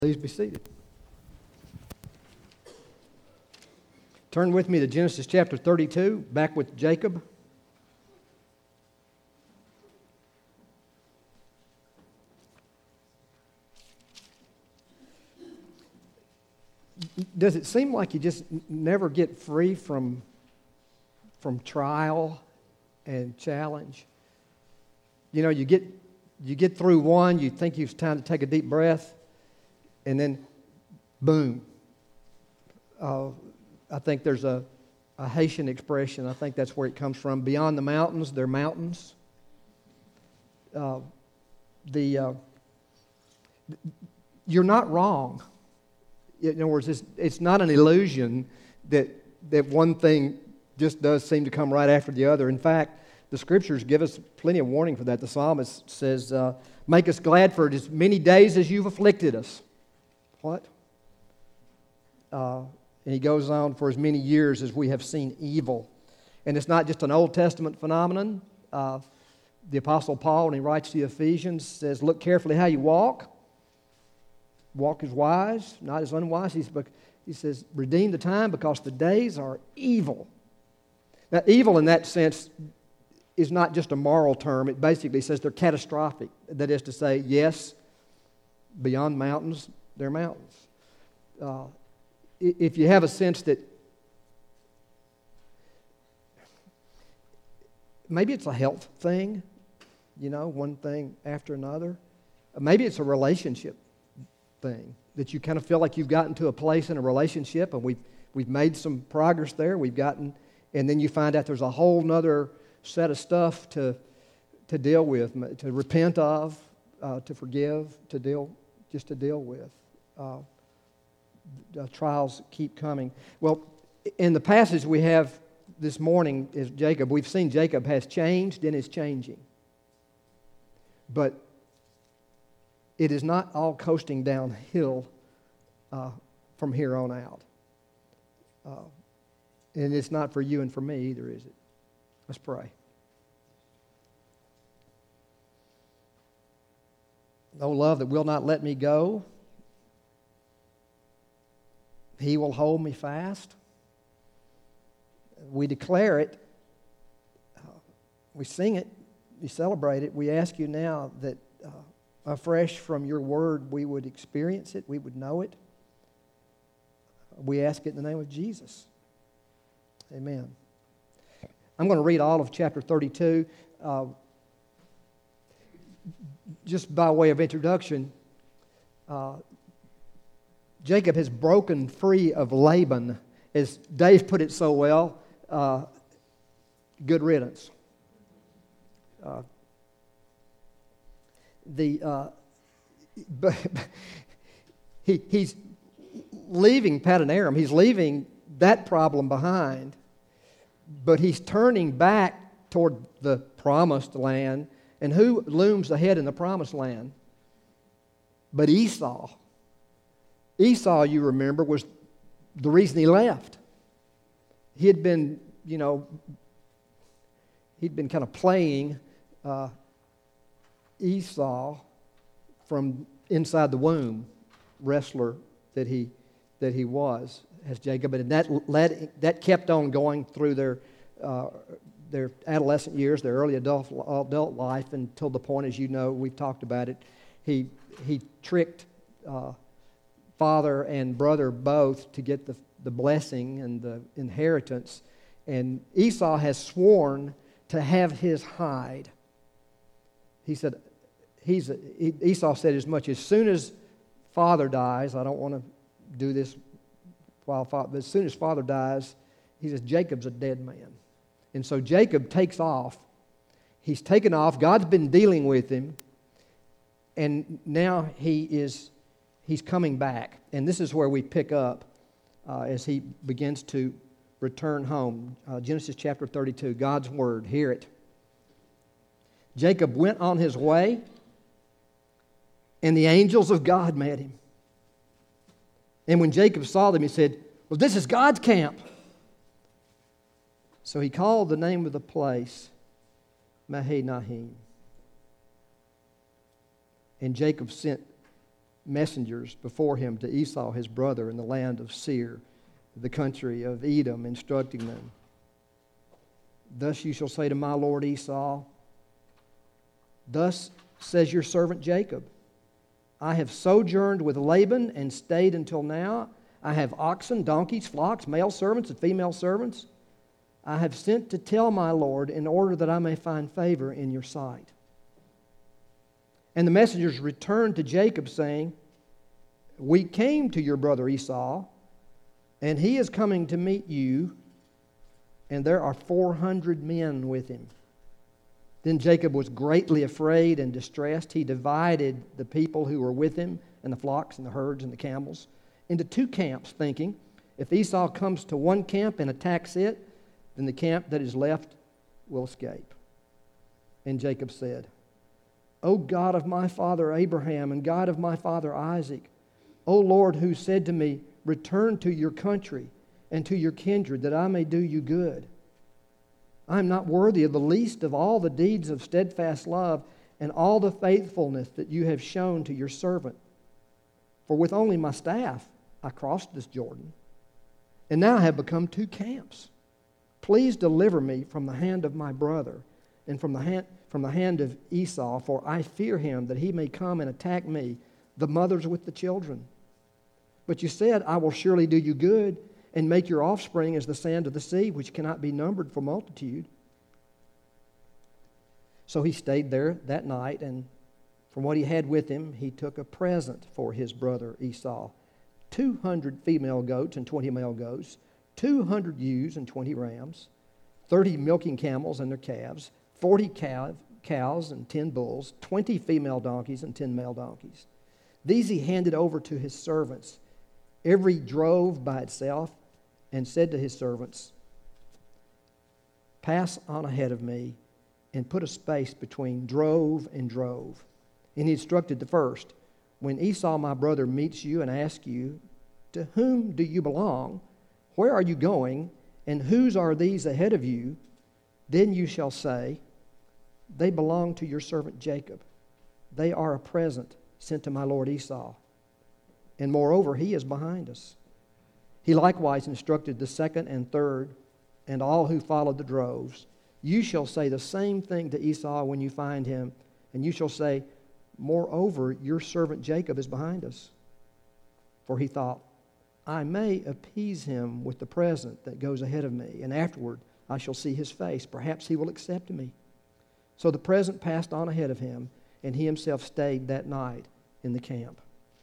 Please be seated. Turn with me to Genesis chapter 32, back with Jacob. Does it seem like you just never get free from trial and challenge? You know, you get through one, you think it's time to take a deep breath, and then, boom. I think there's a Haitian expression. I think that's where it comes from. Beyond the mountains, there are mountains. You're not wrong. In other words, it's not an illusion that one thing just does seem to come right after the other. In fact, the Scriptures give us plenty of warning for that. The psalmist says, make us glad for it as many days as you've afflicted us. What? And he goes on, for as many years as we have seen evil. And it's not just an Old Testament phenomenon. The Apostle Paul, when he writes to the Ephesians, says, look carefully how you walk. Walk as wise, not as unwise. He says, redeem the time because the days are evil. Now, evil in that sense is not just a moral term. It basically says they're catastrophic. That is to say, yes, beyond mountains, there are mountains. If you have a sense that maybe it's a health thing, one thing after another. Maybe it's a relationship thing, that you kind of feel like you've gotten to a place in a relationship and we've made some progress there. And then you find out there's a whole nother set of stuff to deal with, to repent of, to forgive, to deal with. Trials keep coming. Well, in the passage we have this morning is Jacob. We've seen Jacob has changed and is changing. But it is not all coasting downhill from here on out. And it's not for you and for me either, is it? Let's pray. O love that will not let me go, He will hold me fast. We declare it. We sing it. We celebrate it. We ask you now that afresh from your word we would experience it. We would know it. We ask it in the name of Jesus. Amen. I'm going to read all of chapter 32. Just by way of introduction, Jacob has broken free of Laban. As Dave put it so well, good riddance. He's leaving Paddan Aram. He's leaving that problem behind, but he's turning back toward the promised land. And who looms ahead in the promised land? But Esau. Esau, you remember, was the reason he left. He had been, kind of playing Esau from inside the womb, wrestler that he was as Jacob, and that kept on going through their adolescent years, their early adult life, until the point, as you know, we've talked about it. He tricked father and brother both to get the blessing and the inheritance, and Esau has sworn to have his hide. Esau said as much, as soon as father dies, I don't want to do this while father, but as soon as father dies, he says, Jacob's a dead man. And so Jacob takes off. He's taken off. God's been dealing with him, and now he's coming back. And this is where we pick up as he begins to return home. Genesis chapter 32, God's Word. Hear it. Jacob went on his way, and the angels of God met him. And when Jacob saw them, he said, well, this is God's camp. So he called the name of the place Mahanaim. And Jacob sent messengers before him to Esau his brother in the land of Seir, the country of Edom, instructing them, thus you shall say to my lord Esau, thus says your servant Jacob, I have sojourned with Laban and stayed until now. I have oxen, donkeys, flocks, male servants and female servants. I have sent to tell my lord in order that I may find favor in your sight. And the messengers returned to Jacob, saying, we came to your brother Esau, and he is coming to meet you, and there are 400 men with him. Then Jacob was greatly afraid and distressed. He divided the people who were with him, and the flocks and the herds and the camels, into two camps, thinking, if Esau comes to one camp and attacks it, then the camp that is left will escape. And Jacob said, O God of my father Abraham and God of my father Isaac, O Lord, who said to me, return to your country and to your kindred, that I may do you good. I am not worthy of the least of all the deeds of steadfast love and all the faithfulness that you have shown to your servant. For with only my staff I crossed this Jordan, and now I have become two camps. Please deliver me from the hand of my brother and from the hand of Esau, for I fear him that he may come and attack me, the mothers with the children. But you said, I will surely do you good and make your offspring as the sand of the sea, which cannot be numbered for multitude. So he stayed there that night, and from what he had with him, he took a present for his brother Esau, 200 female goats and 20 male goats, 200 ewes and 20 rams, 30 milking camels and their calves, 40 cows and 10 bulls, 20 female donkeys and 10 male donkeys. These he handed over to his servants, every drove by itself, and said to his servants, pass on ahead of me and put a space between drove and drove. And he instructed the first, when Esau my brother meets you and asks you, to whom do you belong? Where are you going? And whose are these ahead of you? Then you shall say, they belong to your servant Jacob. They are a present sent to my lord Esau. And moreover, he is behind us. He likewise instructed the second and third and all who followed the droves. You shall say the same thing to Esau when you find him, and you shall say, moreover, your servant Jacob is behind us. For he thought, I may appease him with the present that goes ahead of me, and afterward I shall see his face. Perhaps he will accept me. So the present passed on ahead of him, and he himself stayed that night in the camp.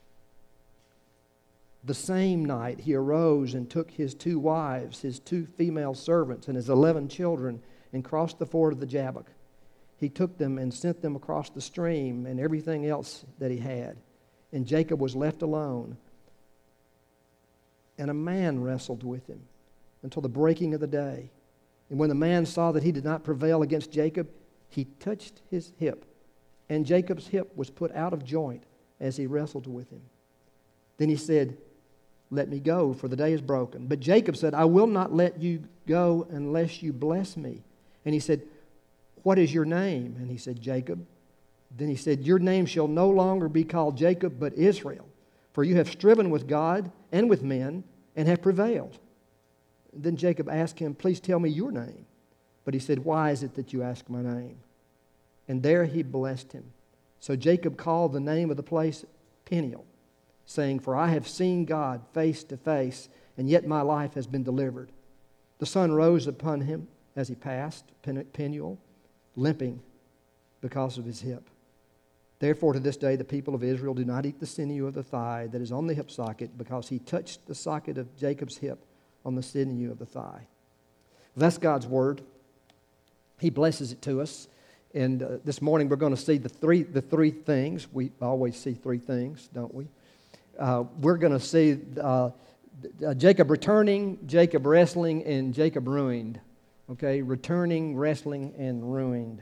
The same night he arose and took his 2 wives, his 2 female servants, and his 11 children, and crossed the ford of the Jabbok. He took them and sent them across the stream and everything else that he had. And Jacob was left alone. And a man wrestled with him until the breaking of the day. And when the man saw that he did not prevail against Jacob, he touched his hip. And Jacob's hip was put out of joint as he wrestled with him. Then he said, let me go, for the day is broken. But Jacob said, I will not let you go unless you bless me. And he said, what is your name? And he said, Jacob. Then he said, your name shall no longer be called Jacob, but Israel. For you have striven with God and with men and have prevailed. Then Jacob asked him, please tell me your name. But he said, why is it that you ask my name? And there he blessed him. So Jacob called the name of the place Peniel, saying, for I have seen God face to face, and yet my life has been delivered. The sun rose upon him as he passed Peniel, limping because of his hip. Therefore, to this day, the people of Israel do not eat the sinew of the thigh that is on the hip socket, because he touched the socket of Jacob's hip on the sinew of the thigh. That's God's word. He blesses it to us. And this morning we're going to see the three things. We always see 3 things, don't we? We're going to see Jacob returning, Jacob wrestling, and Jacob ruined. Okay, returning, wrestling, and ruined.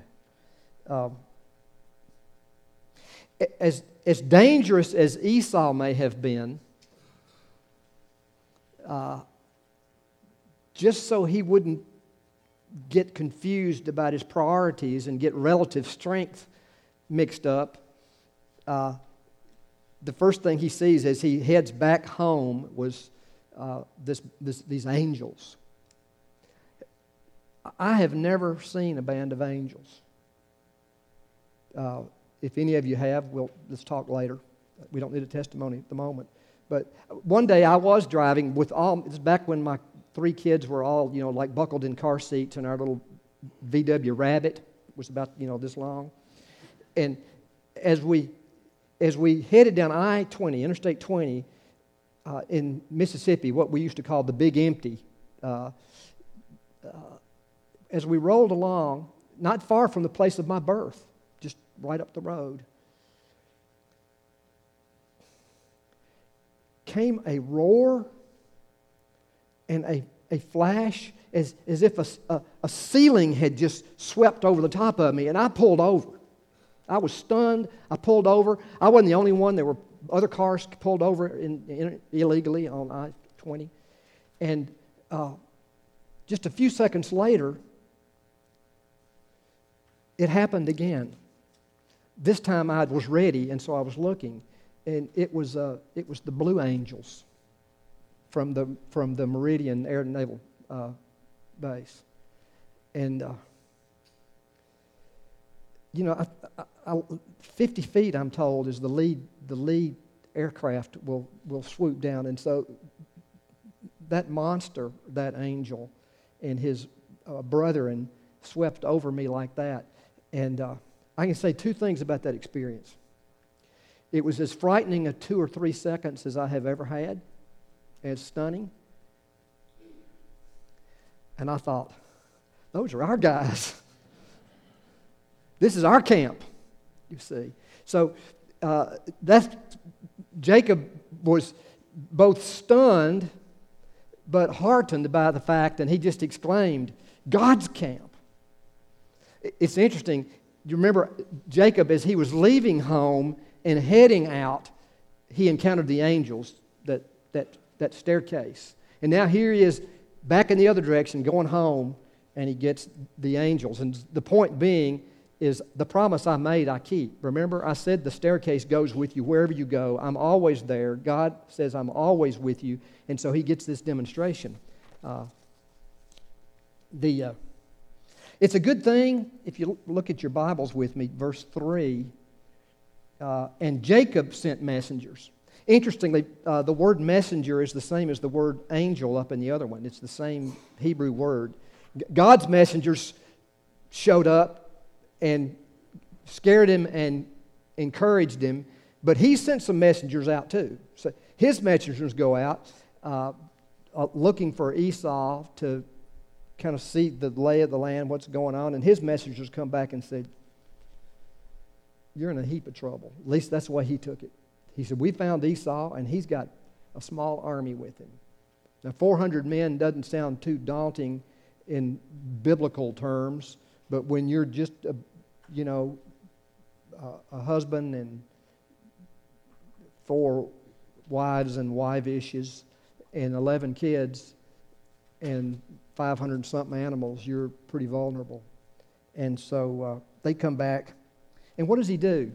As dangerous as Esau may have been, just so he wouldn't get confused about his priorities and get relative strength mixed up, the first thing he sees as he heads back home was these angels. I have never seen a band of angels. If any of you have, let's talk later. We don't need a testimony at the moment. But one day I was driving with it's back when my 3 kids were all, like buckled in car seats, and our little VW Rabbit was about, this long. And as we headed down I-20, Interstate 20, in Mississippi, what we used to call the Big Empty, as we rolled along, not far from the place of my birth, just right up the road, came a roar and a flash as if a ceiling had just swept over the top of me, and I pulled over. I was stunned. I pulled over. I wasn't the only one. There were other cars pulled over illegally on I-20. And just a few seconds later, it happened again. This time I was ready, and so I was looking. And it was the Blue Angels from the Meridian Air and Naval Base. And 50 feet, I'm told, is the lead aircraft will swoop down. And so that monster, that angel, and his brethren swept over me like that. And I can say 2 things about that experience. It was as frightening a 2 or 3 seconds as I have ever had, as stunning. And I thought, those are our guys. This is our camp, you see. So Jacob was both stunned but heartened by the fact, and he just exclaimed, God's camp. It's interesting. You remember Jacob, as he was leaving home and heading out, he encountered the angels, that staircase. And now here he is back in the other direction, going home, and he gets the angels. And the point being is the promise I made, I keep. Remember, I said the staircase goes with you wherever you go. I'm always there. God says I'm always with you. And so he gets this demonstration. It's a good thing, if you look at your Bibles with me, verse 3, and Jacob sent messengers. Interestingly, the word messenger is the same as the word angel up in the other one. It's the same Hebrew word. God's messengers showed up and scared him and encouraged him, but he sent some messengers out too. So his messengers go out looking for Esau to kind of see the lay of the land, what's going on, and his messengers come back and said, you're in a heap of trouble. At least that's the way he took it. He said, we found Esau, and he's got a small army with him. Now, 400 men doesn't sound too daunting in biblical terms, but when you're just a husband and 4 wives and wive-ishes and 11 kids and 500-something animals, you're pretty vulnerable. And so they come back, and what does he do?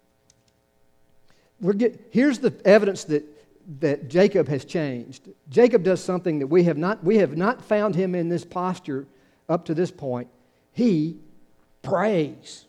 Here's the evidence that Jacob has changed. Jacob does something that we have not found him in this posture up to this point. He prays.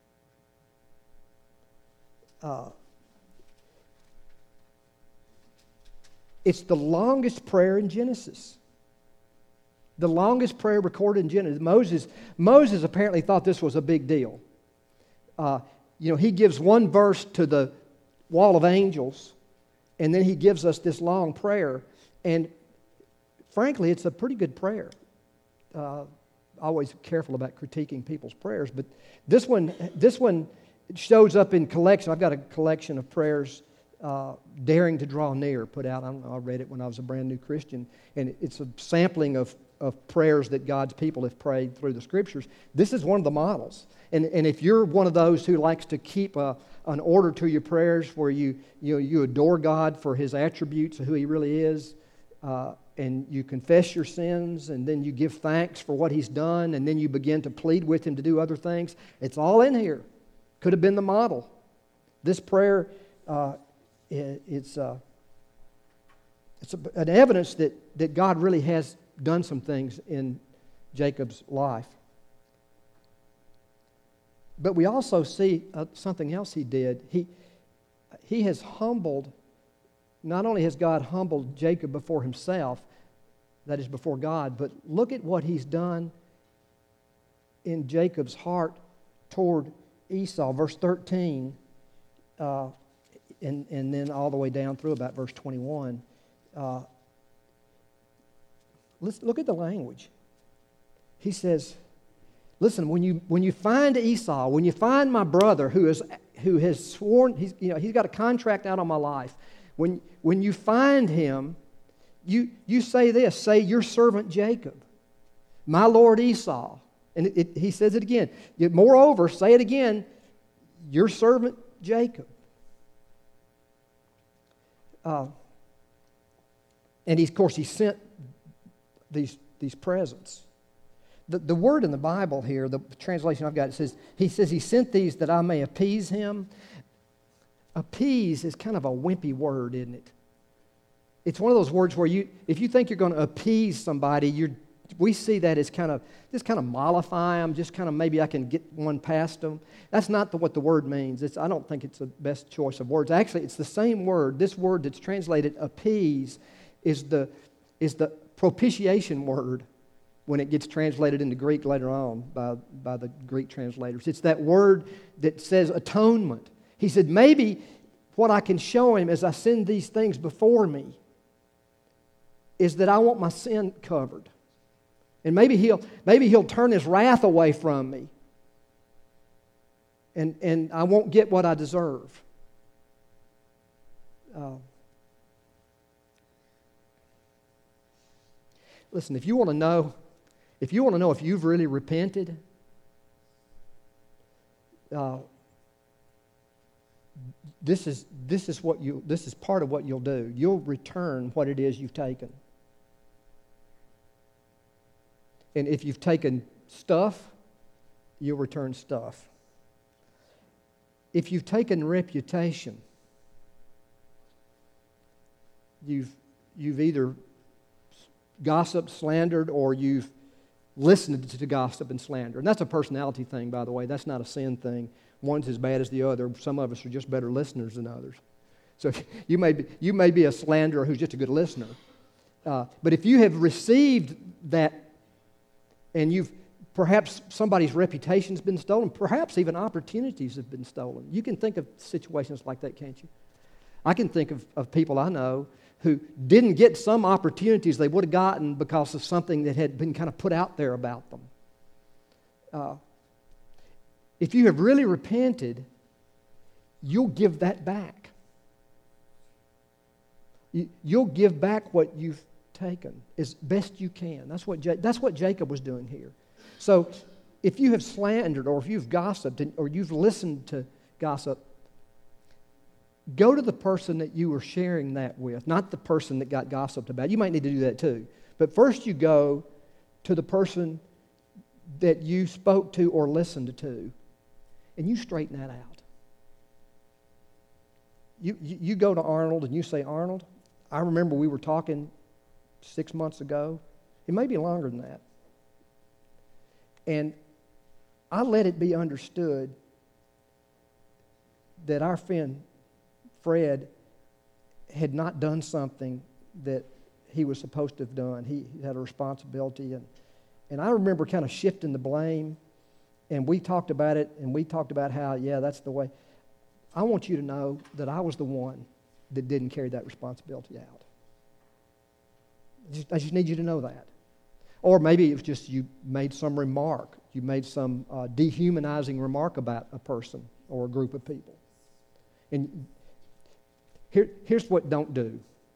It's the longest prayer in Genesis. The longest prayer recorded in Genesis. Moses apparently thought this was a big deal. He gives one verse to the wall of angels, and then he gives us this long prayer. And frankly, it's a pretty good prayer. Always careful about critiquing people's prayers, but this one shows up in collection. I've got a collection of prayers, Daring to Draw Near, put out. I read it when I was a brand new Christian, and it's a sampling of prayers that God's people have prayed through the Scriptures. This is one of the models. And if you're one of those who likes to keep an order to your prayers where you adore God for His attributes of who He really is, and you confess your sins, and then you give thanks for what He's done, and then you begin to plead with Him to do other things, it's all in here. Could have been the model. This prayer it's an evidence that God really has done some things in Jacob's life. But we also see something else he did. He has humbled, not only has God humbled Jacob before himself, that is before God, but look at what he's done in Jacob's heart toward Esau. Verse 13, and then all the way down through about verse 21. Let's look at the language. He says, listen, when you find Esau, when you find my brother who has sworn, he's got a contract out on my life. When you find him, you say this, say your servant Jacob, my lord Esau. And he says it again. Moreover, say it again, your servant Jacob. And of course, he sent these presents. The word in the Bible here, the translation I've got, he says he sent these that I may appease him. Appease is kind of a wimpy word, isn't it? It's one of those words where if you think you're going to appease somebody, we see that as kind of mollify them, just kind of maybe I can get one past them. That's not what the word means. I don't think it's the best choice of words. Actually, it's the same word. This word that's translated appease is the propitiation word when it gets translated into Greek later on by the Greek translators. It's that word that says atonement. He said, maybe what I can show him as I send these things before me is that I want my sin covered. And maybe he'll turn his wrath away from me. And I won't get what I deserve. Listen, if you want to know if you've really repented, this is part of what you'll do. You'll return what it is you've taken. And if you've taken stuff, you'll return stuff. If you've taken reputation, you've either gossiped, slandered, or you've listened to gossip and slander. And that's a personality thing, by the way. That's not a sin thing. One's as bad as the other. Some of us are just better listeners than others. So you may be a slanderer who's just a good listener. But if you have received that, and perhaps somebody's reputation's been stolen, perhaps even opportunities have been stolen. You can think of situations like that, can't you? I can think of people I know who didn't get some opportunities they would have gotten because of something that had been kind of put out there about them. If you have really repented, you'll give that back. You'll give back what you've taken as best you can. That's what Jacob was doing here. So if you have slandered or if you've gossiped or you've listened to gossip, go to the person that you were sharing that with, not the person that got gossiped about. You might need to do that too. But first you go to the person that you spoke to or listened to, and you straighten that out. You go to Arnold and you say, Arnold, I remember we were talking 6 months ago. It may be longer than that. And I let it be understood that our friend Fred had not done something that he was supposed to have done. He had a responsibility. And I remember kind of shifting the blame. And we talked about it, and we talked about how, that's the way. I want you to know that I was the one that didn't carry that responsibility out. I just need you to know that. Or maybe it was just you made some remark. You made some dehumanizing remark about a person or a group of people. And here's what don't do.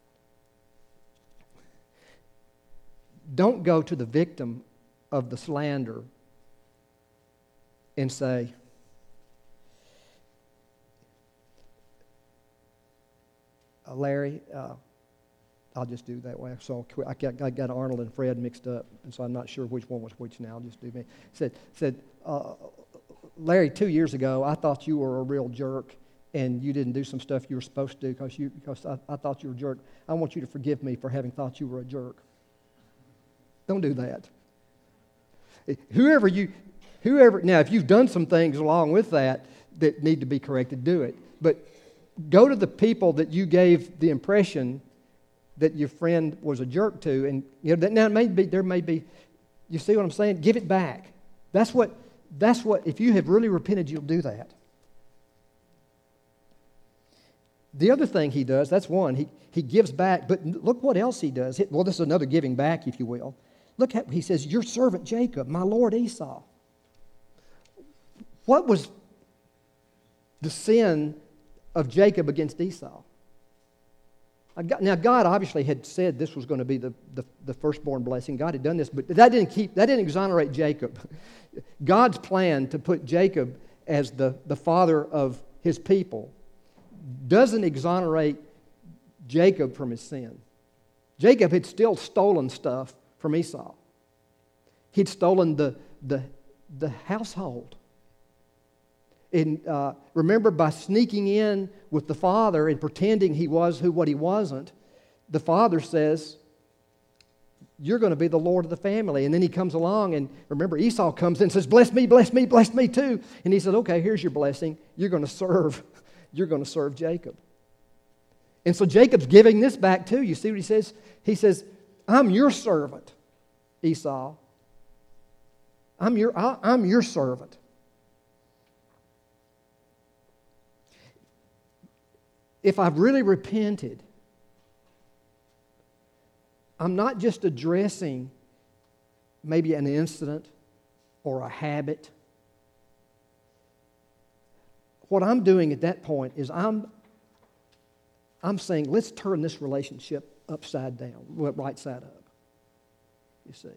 Don't go to the victim of the slander and say, Larry, I'll just do that way. So I got Arnold and Fred mixed up, and so I'm not sure which one was which now. I'll just do me. Said, Larry, 2 years ago, I thought you were a real jerk, and you didn't do some stuff you were supposed to do because I thought you were a jerk. I want you to forgive me for having thought you were a jerk. Don't do that. Now, if you've done some things along with that need to be corrected, do it. But go to the people that you gave the impression that your friend was a jerk to, and now there may be, you see what I'm saying? Give it back. That's what. If you have really repented, you'll do that. The other thing he does, that's one, he gives back, but look what else he does. Well, this is another giving back, if you will. Look at, he says, your servant Jacob, my lord Esau. What was the sin of Jacob against Esau? Now, God obviously had said this was going to be the firstborn blessing. God had done this, but that didn't exonerate Jacob. God's plan to put Jacob as the father of his people doesn't exonerate Jacob from his sin. Jacob had still stolen stuff from Esau. He'd stolen the household. And remember, by sneaking in with the father and pretending he was what he wasn't, the father says, you're going to be the Lord of the family. And then he comes along, and remember, Esau comes in and says, bless me, bless me, bless me too. And he said, okay, here's your blessing. You're going to serve Jacob. And so Jacob's giving this back too. You see what he says? He says, I'm your servant, Esau. I'm your servant. If I've really repented, I'm not just addressing maybe an incident or a habit. What I'm doing at that point is I'm saying, let's turn this relationship upside down, right side up. You see,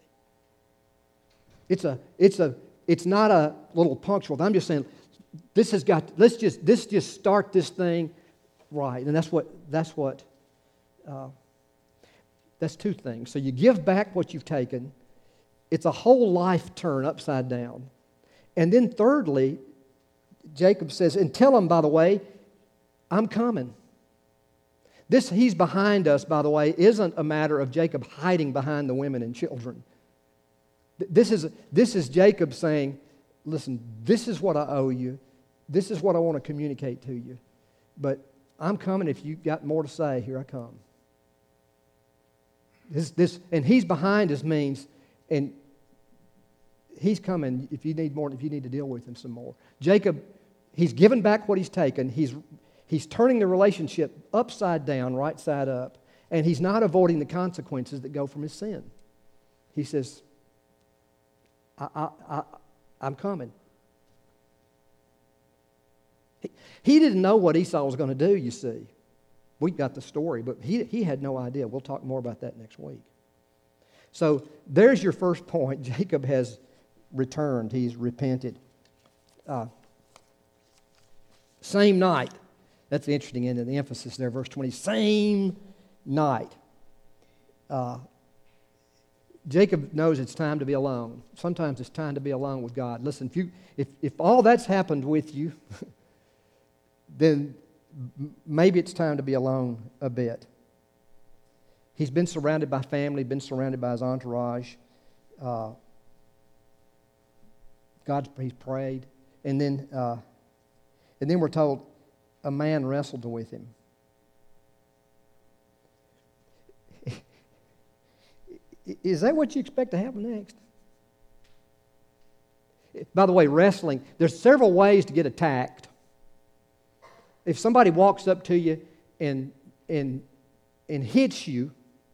it's not a little punctual. I'm just saying, let's just start this thing right, and that's two things. So you give back what you've taken. It's a whole life turn upside down. And then thirdly, Jacob says, and tell him, by the way, I'm coming. This he's behind us, by the way, isn't a matter of Jacob hiding behind the women and children. This is Jacob saying, listen, this is what I owe you. This is what I want to communicate to you. But I'm coming. If you've got more to say, here I come. And he's behind us means, and he's coming if you need more, if you need to deal with him some more. Jacob, he's given back what he's taken. He's turning the relationship upside down, right side up, and he's not avoiding the consequences that go from his sin. He says, I'm coming. He didn't know what Esau was going to do, you see. We got the story, but he had no idea. We'll talk more about that next week. So there's your first point. Jacob has returned. He's repented. Same night. That's interesting, isn't it? The emphasis there, verse 20. Same night. Jacob knows it's time to be alone. Sometimes it's time to be alone with God. Listen, if all that's happened with you, then maybe it's time to be alone a bit. He's been surrounded by family, been surrounded by his entourage. He's prayed. And then we're told a man wrestled with him. Is that what you expect to happen next? By the way, wrestling, there's several ways to get attacked. If somebody walks up to you and hits you,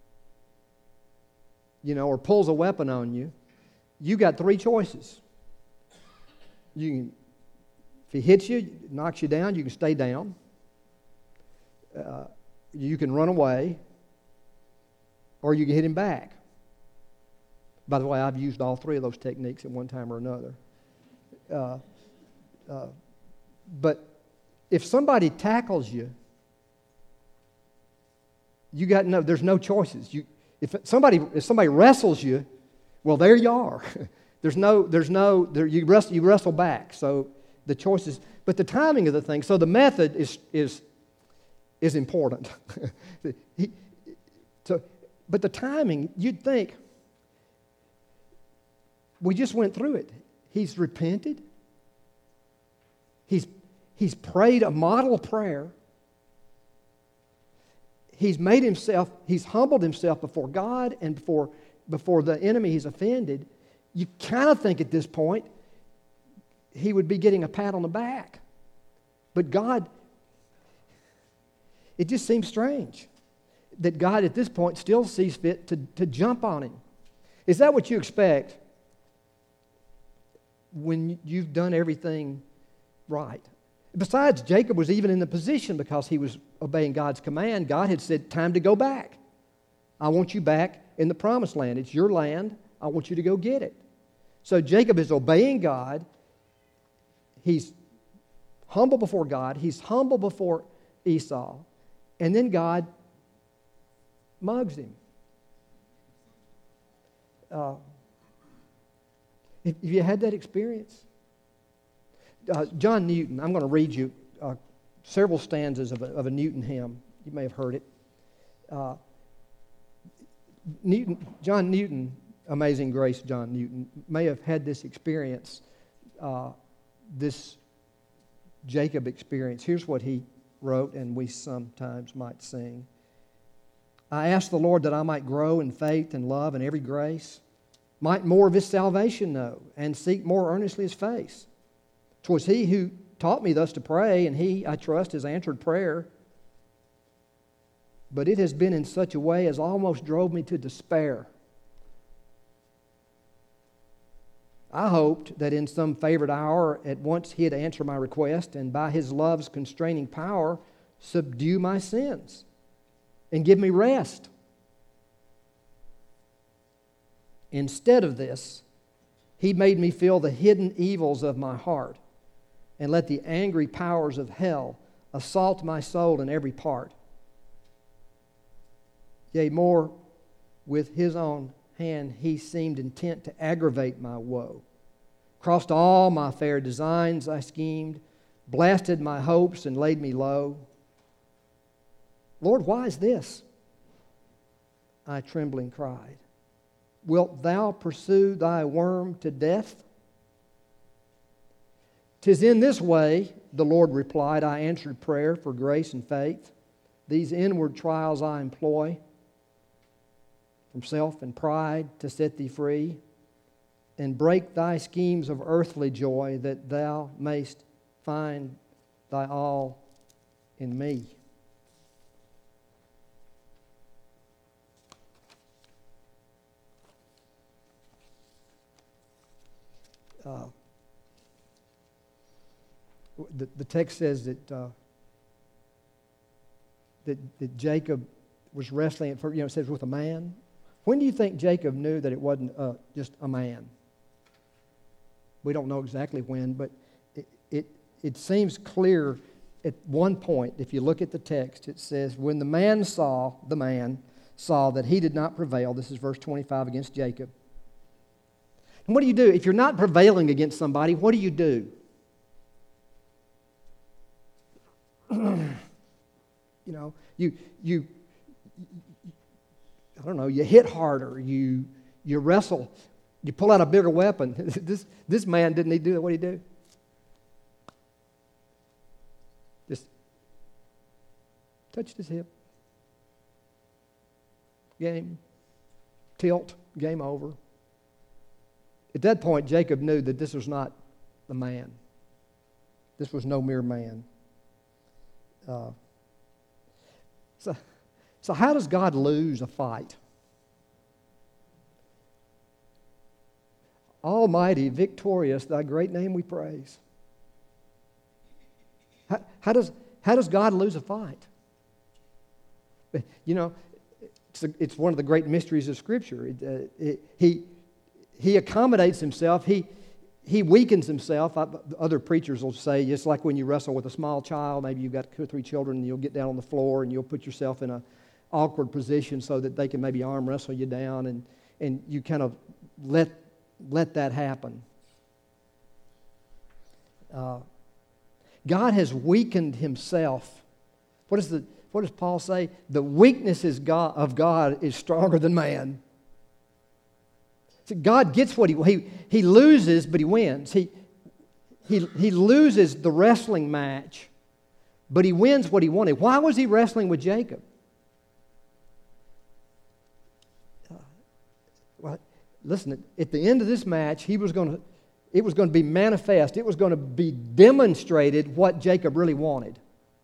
or pulls a weapon on you, you got three choices. If he hits you, knocks you down, you can stay down. You can run away, or you can hit him back. By the way, I've used all three of those techniques at one time or another. But if somebody tackles you, there's no choices. If somebody wrestles you, well, there you are. You wrestle back. So the choices. But the timing of the thing, so the method is important. But the timing, you'd think, we just went through it. He's repented. He's prayed a model prayer. He's humbled himself before God and before the enemy he's offended. You kind of think at this point he would be getting a pat on the back. But God, it just seems strange that God at this point still sees fit to jump on him. Is that what you expect when you've done everything right? Besides, Jacob was even in the position because he was obeying God's command. God had said, time to go back. I want you back in the promised land. It's your land. I want you to go get it. So Jacob is obeying God. He's humble before God. He's humble before Esau. And then God mugs him. Have you had that experience? John Newton, I'm going to read you several stanzas of a Newton hymn. You may have heard it. John Newton, Amazing Grace John Newton, may have had this experience, this Jacob experience. Here's what he wrote, and we sometimes might sing. I asked the Lord that I might grow in faith and love and every grace, might more of His salvation know, and seek more earnestly His face. 'Twas He who taught me thus to pray, and He, I trust, has answered prayer. But it has been in such a way as almost drove me to despair. I hoped that in some favored hour at once He'd answer my request, and by His love's constraining power subdue my sins and give me rest. Instead of this, He made me feel the hidden evils of my heart and let the angry powers of hell assault my soul in every part. Yea, more, with His own hand He seemed intent to aggravate my woe. Crossed all my fair designs I schemed, blasted my hopes and laid me low. Lord, why is this? I trembling cried. Wilt Thou pursue Thy worm to death? 'Tis in this way, the Lord replied, I answered prayer for grace and faith. These inward trials I employ from self and pride to set Thee free and break Thy schemes of earthly joy that Thou mayst find Thy all in me. The text says that Jacob was wrestling. It says with a man. When do you think Jacob knew that it wasn't just a man? We don't know exactly when, but it seems clear at one point. If you look at the text, it says, when the man saw that he did not prevail. This is verse 25 against Jacob. And what do you do? If you're not prevailing against somebody, what do you do? You I don't know, you hit harder, you wrestle, you pull out a bigger weapon. This man didn't he do what he do? Just touched his hip. Tilt, game over. At that point, Jacob knew that this was not the man. This was no mere man. So how does God lose a fight? Almighty, victorious, Thy great name we praise. How does God lose a fight? It's one of the great mysteries of Scripture. He accommodates Himself. He weakens Himself. Other preachers will say, just like when you wrestle with a small child, maybe you've got 2 or 3 children, and you'll get down on the floor and you'll put yourself in an awkward position so that they can maybe arm wrestle you down, and you kind of let that happen. God has weakened himself. What does Paul say? The weakness of God is stronger than man. So God gets what he loses, but he wins. He loses the wrestling match, but he wins what he wanted. Why was he wrestling with Jacob? Well, listen, at the end of this match, it was going to be manifest. It was going to be demonstrated what Jacob really wanted.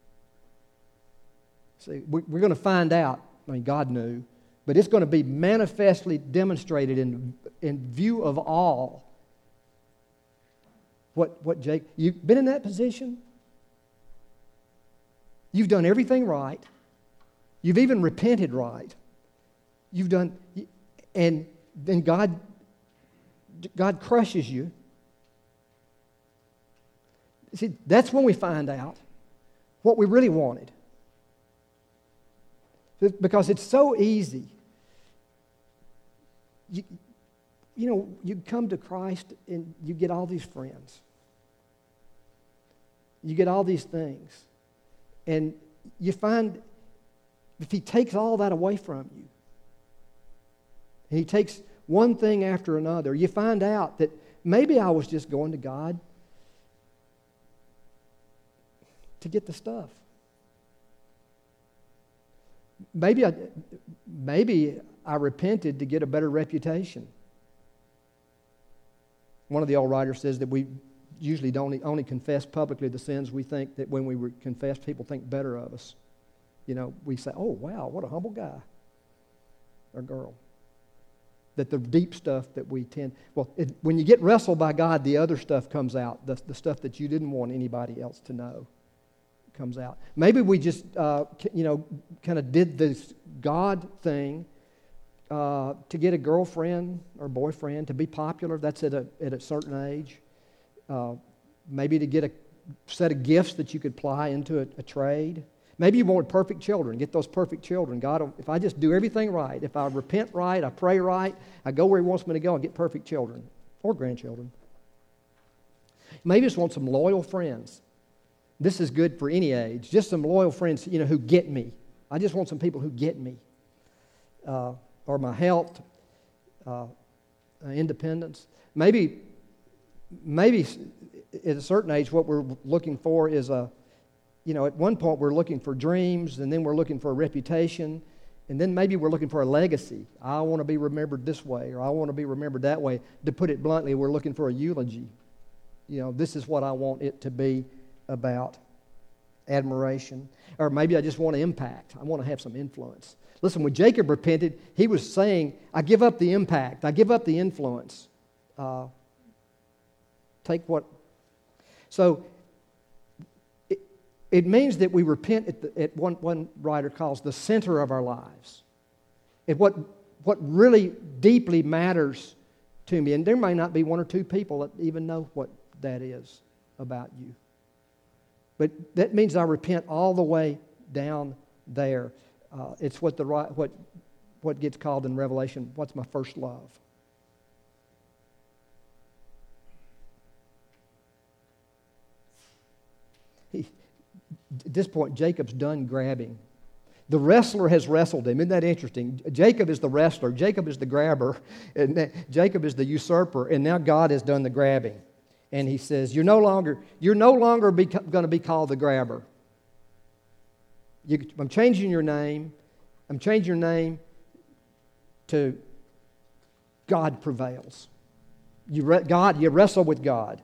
See, we're going to find out. I mean, God knew. But it's going to be manifestly demonstrated in view of all. What Jacob... You've been in that position? You've done everything right. You've even repented right. You've done... And then God crushes you. See, that's when we find out what we really wanted. Because it's so easy. You come to Christ and you get all these friends. You get all these things. And you find if he takes all that away from you, and he takes one thing after another, you find out that maybe I was just going to God to get the stuff. Maybe I repented to get a better reputation. One of the old writers says that we usually don't only confess publicly the sins we think that when we confess, people think better of us. We say, oh, wow, what a humble guy or girl. That the deep stuff that we tend... when you get wrestled by God, the other stuff comes out. The stuff that you didn't want anybody else to know comes out. Maybe we just, kind of did this God thing to get a girlfriend or boyfriend, to be popular. That's at a certain age. Maybe to get a set of gifts that you could apply into a trade. Maybe you want perfect children. Get those perfect children. God, if I just do everything right, if I repent right, I pray right, I go where He wants me to go and get perfect children or grandchildren. Maybe just want some loyal friends. This is good for any age. Just some loyal friends, who get me. I just want some people who get me. Or my health, independence. Maybe at a certain age, what we're looking for is at one point we're looking for dreams, and then we're looking for a reputation, and then maybe we're looking for a legacy. I want to be remembered this way, or I want to be remembered that way. To put it bluntly, we're looking for a eulogy. This is what I want it to be about. Admiration. Or maybe I just want to impact. I want to have some influence. Listen, when Jacob repented, he was saying, I give up the impact. I give up the influence. Take what... So, it means that we repent at one writer calls the center of our lives. At what really deeply matters to me. And there may not be one or two people that even know what that is about you. But that means I repent all the way down there. It's what gets called in Revelation, what's my first love? At this point, Jacob's done grabbing. The wrestler has wrestled him. Isn't that interesting? Jacob is the wrestler. Jacob is the grabber. And Jacob is the usurper. And now God has done the grabbing. And He says, you're no longer going to be called the grabber. I'm changing your name. I'm changing your name to God prevails. You wrestle with God.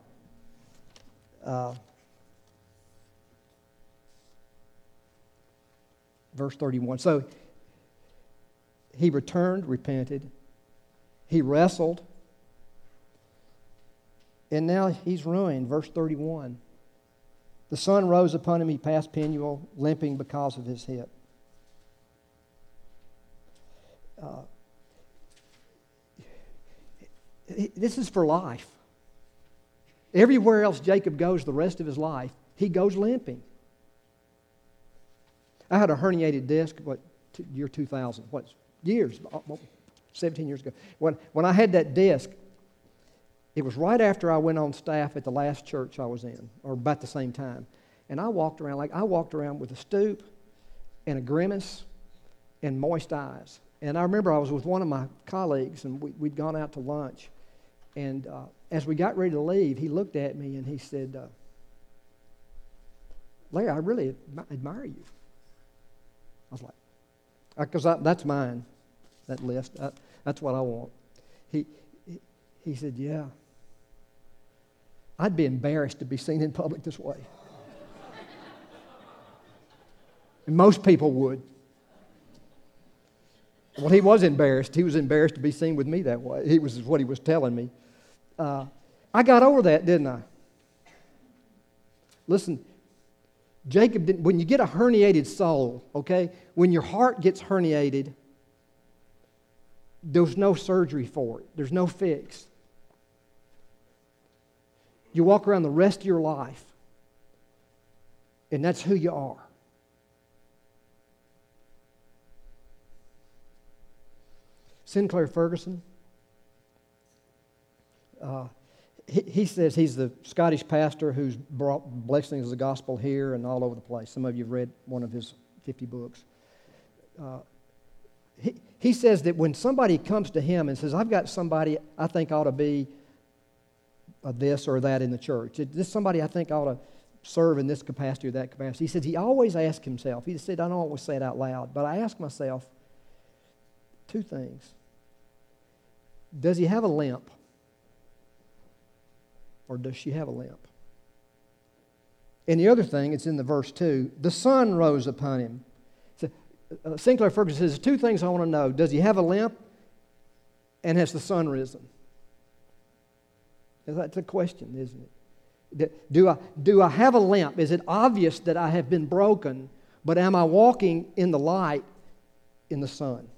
Verse 31. So he returned, repented. He wrestled. And now he's ruined. Verse 31. The sun rose upon him. He passed Penuel, limping because of his hip. This is for life. Everywhere else Jacob goes the rest of his life, he goes limping. I had a herniated disc, year 2000, years, 17 years ago. When I had that disc, it was right after I went on staff at the last church I was in, or about the same time. And I walked around with a stoop and a grimace and moist eyes. And I remember I was with one of my colleagues, and we'd gone out to lunch. And as we got ready to leave, he looked at me and he said, Larry, I really admire you. I was like, because that's mine, that list. That's what I want. He said, yeah. I'd be embarrassed to be seen in public this way. And most people would. Well, he was embarrassed. He was embarrassed to be seen with me that way. He was what he was telling me. I got over that, didn't I? Listen, Jacob didn't. When you get a herniated soul, okay, when your heart gets herniated, there's no surgery for it. There's no fix. You walk around the rest of your life, and that's who you are. Sinclair Ferguson, he says he's the Scottish pastor who's brought blessings of the gospel here and all over the place. Some of you have read one of his 50 books. He says that when somebody comes to him and says, I've got somebody I think ought to be this or that in the church. This somebody I think ought to serve in this capacity or that capacity. He says he always asks himself. He said, I don't always say it out loud, but I ask myself two things. Does he have a limp? Or does she have a limp? And the other thing, it's in the verse 2, the sun rose upon him. So, Sinclair Ferguson says, two things I want to know. Does he have a limp? And has the sun risen? That's a question, isn't it? Do I have a limp? Is it obvious that I have been broken, but am I walking in the light in the sun?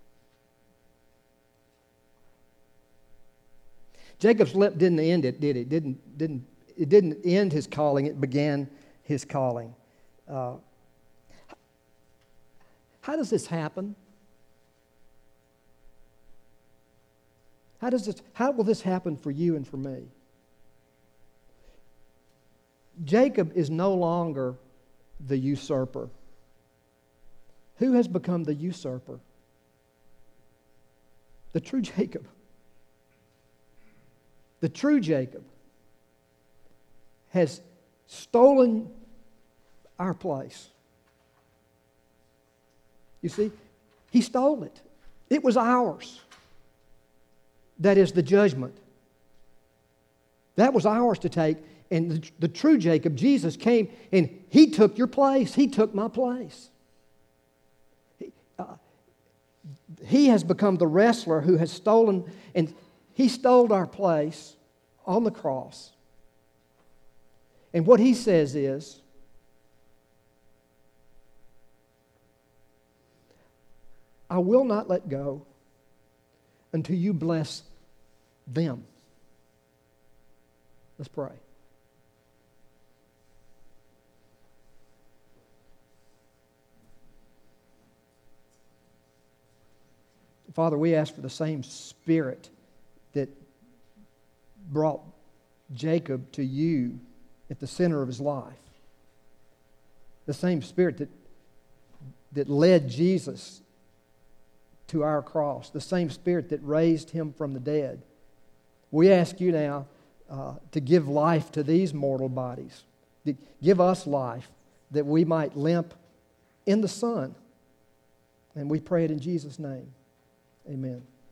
Jacob's limp didn't end it, did it? It didn't end his calling, it began his calling. How does this happen? How will this happen for you and for me? Jacob is no longer the usurper. Who has become the usurper? The true Jacob. The true Jacob has stolen our place. You see, he stole it. It was ours. That is the judgment. That was ours to take. And the true Jacob, Jesus, came and he took your place. He took my place. He has become the wrestler who has stolen, and he stole our place on the cross. And what he says is, I will not let go until you bless them. Let's pray. Father, we ask for the same Spirit that brought Jacob to you at the center of his life. The same Spirit that led Jesus to our cross. The same Spirit that raised him from the dead. We ask you now to give life to these mortal bodies. Give us life that we might limp in the sun. And we pray it in Jesus' name. Amen.